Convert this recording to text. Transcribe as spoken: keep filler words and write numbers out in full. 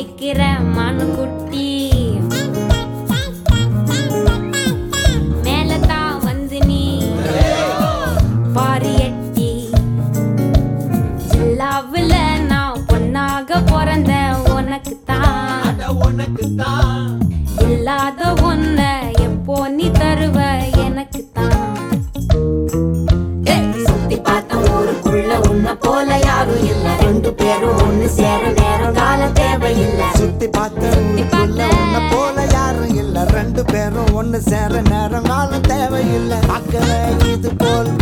நிக்கிற மானு குட்டி மேலதான் வந்து நீ பாரி எட்டி ஜில்லாவுல நான் பொண்ணாக பிறந்த உனக்கு தான் இல்லாத ஒன்ன எப்போ நீ தருவ எனக்கு தான் சுத்தி பார்த்த ஊருக்குள்ள உன்ன போல யாரும் இல்ல ரெண்டு பேரும் ஒண்ணு சேர நேரம் கால தேவையில்லை சுத்தி பார்த்த ஊருக்குள்ள உன்ன போல யாரும் இல்ல ரெண்டு பேரும் ஒண்ணு சேர நேரம் காலம் தேவையில்லை பார்க்கவே இது போல்